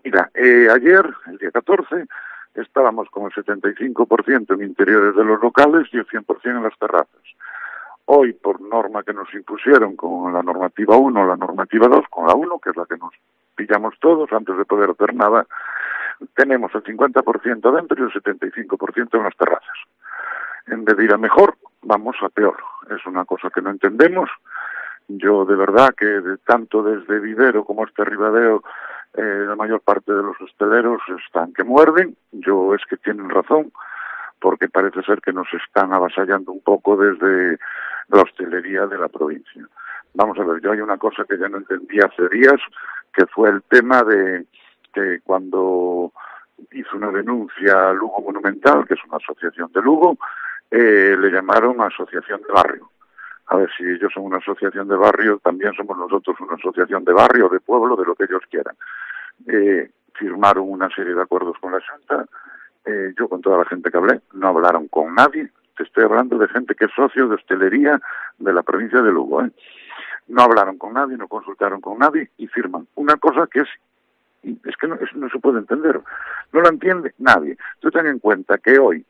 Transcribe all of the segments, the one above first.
Mira, ayer, el día 14, estábamos con el 75% en interiores de los locales y el 100% en las terrazas. Hoy, por norma que nos impusieron con la normativa 1, la normativa 2, con la 1, que es la que nos pillamos todos antes de poder hacer nada, tenemos el 50% dentro y el 75% en las terrazas. En vez de ir a mejor, vamos a peor. Es una cosa que no entendemos. Yo, de verdad, que tanto desde Vivero como hasta Ribadeo, la mayor parte de los hosteleros están que muerden. Es que tienen razón, porque parece ser que nos están avasallando un poco desde la hostelería de la provincia. Vamos a ver, yo hay una cosa que ya no entendí hace días, que fue el tema de que cuando hizo una denuncia a Lugo Monumental, que es una asociación de Lugo, le llamaron asociación de barrio. A ver, si ellos son una asociación de barrio, también somos nosotros una asociación de barrio, de pueblo, de lo que ellos quieran. Firmaron una serie de acuerdos con la Junta. Yo, con toda la gente que hablé, no hablaron con nadie. Te estoy hablando de gente que es socio de hostelería de la provincia de Lugo. No hablaron con nadie, no consultaron con nadie y firman una cosa que es que no se puede entender. No la entiende nadie. Tú ten en cuenta que hoy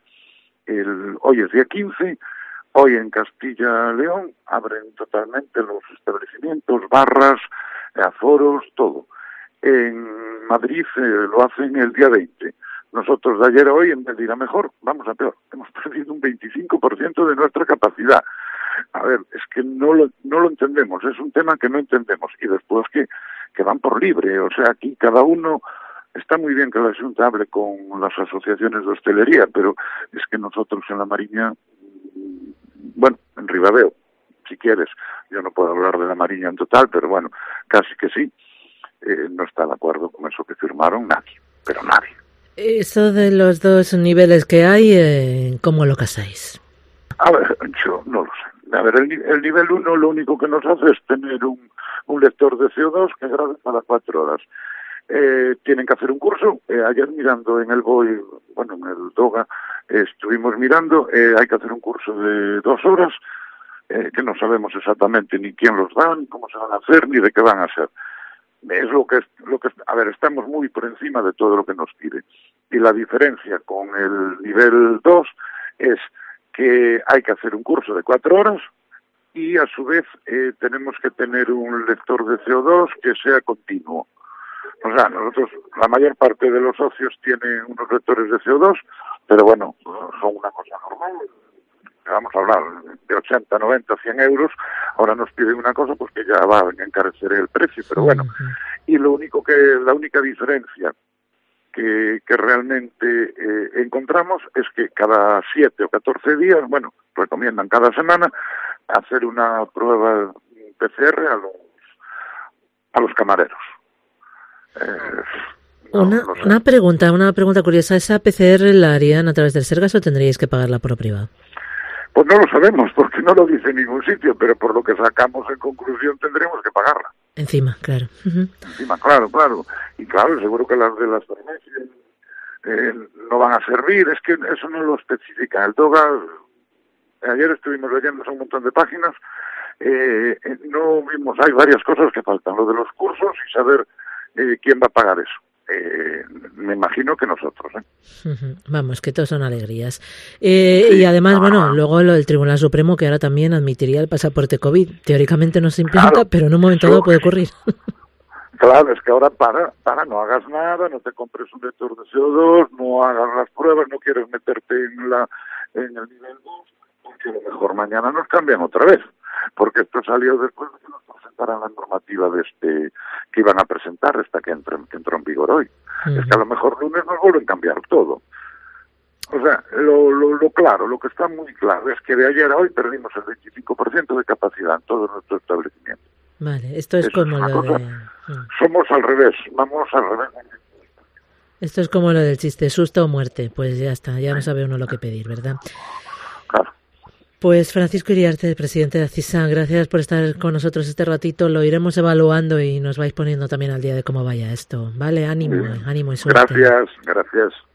es día 15, hoy en Castilla-León abren totalmente los establecimientos, barras, aforos, todo. En Madrid lo hacen el día 20. Nosotros de ayer a hoy, en vez de ir a mejor, vamos a peor. Hemos perdido un 25% de nuestra capacidad. A ver, es que no lo entendemos, es un tema que no entendemos. Y después que van por libre, o sea, aquí cada uno... Está muy bien que la Junta hable con las asociaciones de hostelería, pero es que nosotros en la Mariña, bueno, en Ribadeo, si quieres, yo no puedo hablar de la Mariña en total, pero bueno, casi que sí, no está de acuerdo con eso que firmaron nadie, pero nadie. Eso de los dos niveles que hay, ¿cómo lo casáis? A ver, yo no lo sé. A ver, el nivel 1 lo único que nos hace es tener un lector de CO2 que grabe para 4 horas. Tienen que hacer un curso. Ayer mirando en el BOI, bueno, en el DOGA, estuvimos mirando, hay que hacer un curso de 2 horas, que no sabemos exactamente ni quién los da, ni cómo se van a hacer, ni de qué van a ser. Es lo que a ver, estamos muy por encima de todo lo que nos pide. Y la diferencia con el nivel 2 es que hay que hacer un curso de 4 horas y a su vez tenemos que tener un lector de CO2 que sea continuo. O sea, nosotros, la mayor parte de los socios tienen unos lectores de CO2, pero bueno, son una cosa normal. Vamos a hablar de 80, 90, 100 euros. Ahora nos piden una cosa, pues que ya va a encarecer el precio, pero bueno. Y la única diferencia que realmente encontramos es que cada 7 o 14 días, bueno, recomiendan cada semana hacer una prueba PCR a los camareros. Una pregunta curiosa. ¿Esa PCR la harían a través del Sergas o tendríais que pagarla por privado? Pues no lo sabemos, porque no lo dice en ningún sitio, pero por lo que sacamos en conclusión tendremos que pagarla. Encima, claro. Encima, claro. Y claro, seguro que las de las farmacias no van a servir, es que eso no lo especifica. El DOGA, ayer estuvimos leyendo un montón de páginas, no vimos, hay varias cosas que faltan, lo de los cursos y saber quién va a pagar eso. Me imagino que nosotros. Vamos, que todos son alegrías. Sí, y además, bueno, luego lo del Tribunal Supremo, que ahora también admitiría el pasaporte COVID. Teóricamente no se implanta, claro, pero en un momento dado puede ocurrir. Claro, es que ahora no hagas nada, no te compres un lector de CO2, no hagas las pruebas, no quieres meterte en el nivel 2, porque a lo mejor mañana nos cambian otra vez. Porque esto salió después de que nos presentaran la normativa que iban a presentar, esta que entró en vigor hoy. Es que a lo mejor lunes nos vuelven a cambiar todo. O sea, lo que está muy claro es que de ayer a hoy perdimos el 25% de capacidad en todo nuestro establecimiento. Vale, esto es como lo de... Somos al revés, vamos al revés. Esto es como lo del chiste, susto o muerte. Pues ya está, ya no sabe uno lo que pedir, ¿verdad? Claro. Pues Francisco Iriarte, presidente de Acisan, gracias por estar con nosotros este ratito. Lo iremos evaluando y nos vais poniendo también al día de cómo vaya esto. Vale, ánimo y suerte. Gracias.